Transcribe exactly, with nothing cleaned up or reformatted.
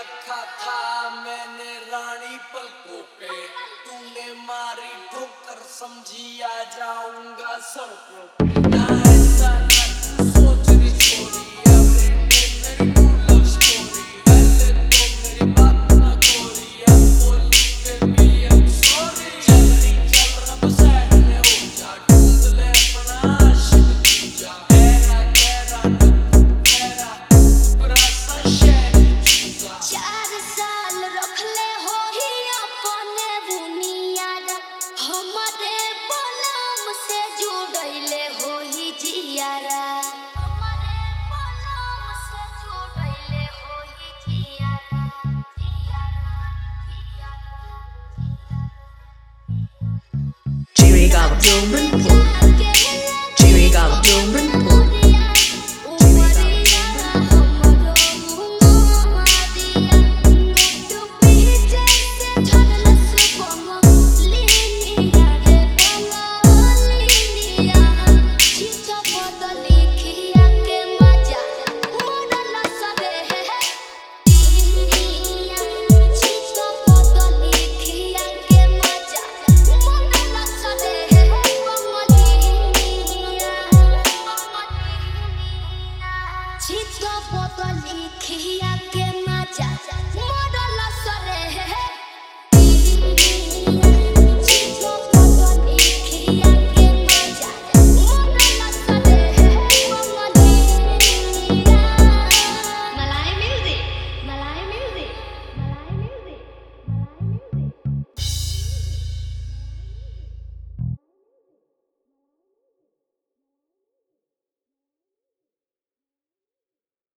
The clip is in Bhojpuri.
रखा था मैंने रानी पलकों पे, तूने मारी ठोकर समझी आ जाऊंगा सड़कों पे। ना ऐसा ना तू सोच रही छोरी, एवरीडे मेरी ट्रू लव स्टोरी। पहले तो मेरी बात ना गोरी, अब बोली बेबी आई एम सॉरी। चल रही चल रब साइड में हो जा, ढूंढ ले अपना आशिक दूजा। गहरा गहरा गहरा पूरा सा शहर चूजा। चार साल रख ले हो ही अपने दुनिया दा, हमारे बलम से जुड़ैले हो ही जियारा। हमारे बलम से जुड़ैले हो ही जियारा, जियारा, जियारा। Chirigawa Gilman